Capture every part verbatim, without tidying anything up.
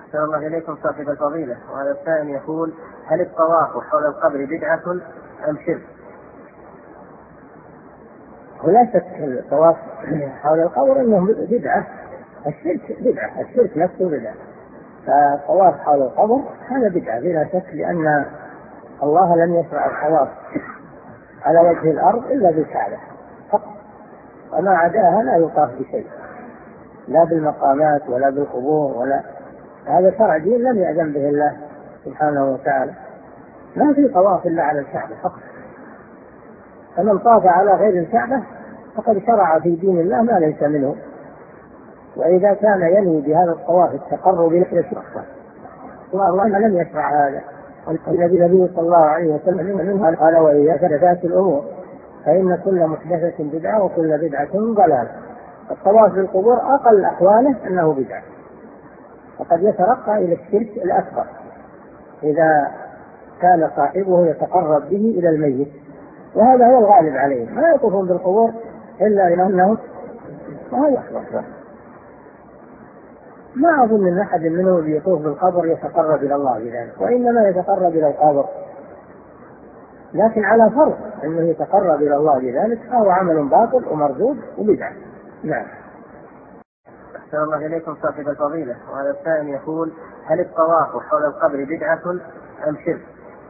أحسن الله إليكم صاحب الفضيلة. وهذا الثاني يقول: هل الطواف حول القبر بدعة أم شرك؟ ولا شك الطواف حول القبر انه بدعة. الشرك بدعة، الشرك نفسه بدعة. فالطواف حول القبر هذا بدعة بلا شك، لأن الله لم يشرع الطواف على وجه الأرض إلا بالكعبة فقط، وما عداها لا يطاف بشيء، لا بالمقامات ولا بالقبور، ولا هذا شرع دين لم يأذن به الله سبحانه وتعالى. ما في طواف إلا على الكعبة فقط، فمن طاف على غير الكعبة فقد شرع في دين الله ما ليس منه. وإذا كان ينوي بهذا الطواف التقرب إلى الشرك، الله لم يشرع هذا. والنبي صلى الله عليه وسلم منها قال: وإياك محدثات الأمور فإن كل محدثة بدعة وكل بدعة ضلالة. الطواف بالقبور أقل أحواله أنه بدعة، وقد يترقى إلى الشرك الأكبر إذا كان صاحبه يتقرب به إلى الميت، وهذا هو الغالب عليه. ما يطوفون بالقبور إلا لأنهم وهذا أكبر. ما أظن أن أحد منهم يطوف بالقبر يتقرب إلى الله بذلك، وإنما يتقرب إلى القبر، لكن على فرض أنه يتقرب إلى الله بذلك فهو عمل باطل ومردود وبدعة. نعم. أحسن الله إليكم صاحب الفضيلة. وهذا الثاني يقول: هل الطواف حول القبر بدعة أم شرك؟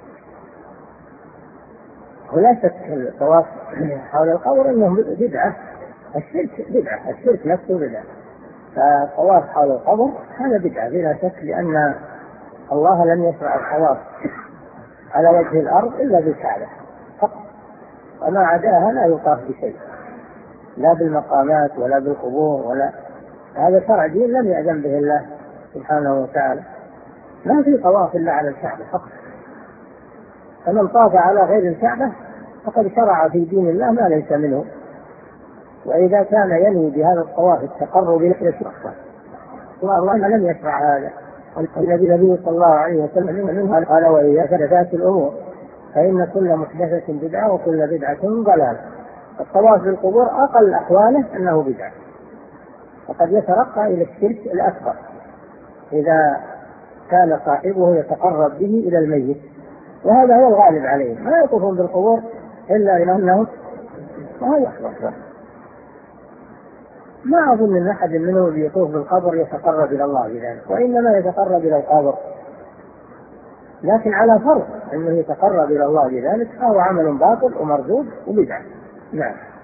ولا شك الطواف حول القبر انه بدعة. الشرك بدعة، الشرك نفسه بدعة. فالطواف حول القبر هذا بدعة بلا شك، لأن الله لم يشرع الطواف على وجه الأرض إلا بالكعبة فقط، وما عداها لا يطاف بشيء، لا بالمقامات ولا بالقبور، ولا هذا شرع دين لم يأذن به الله سبحانه وتعالى. ما في طواف إلا على الكعبة فقط، فمن طاف على غير الكعبة فقد شرع في دين الله ما ليس منه. وإذا كان ينوي بهذا الطواف التقرب إلى الشرك، الله لم يشرع هذا. والنبي صلى الله عليه وسلم منها قال: وإياك محدثات الأمور فإن كل محدثة بدعة وكل بدعة ضلالة. الطواف بالقبور أقل أحواله أنه بدعة، وقد يترقى إلى الشرك الأكبر إذا كان صاحبه يتقرب به إلى الميت، وهذا هو الغالب عليه. ما يطوفون بالقبور إلا لأنهم وهذا أكبر. ما أظن أن أحد منهم يطوف بالقبر يتقرب إلى الله بذلك، وإنما يتقرب إلى القبر، لكن على فرض أنه يتقرب إلى الله بذلك فهو عمل باطل ومردود وبدعة. نعم.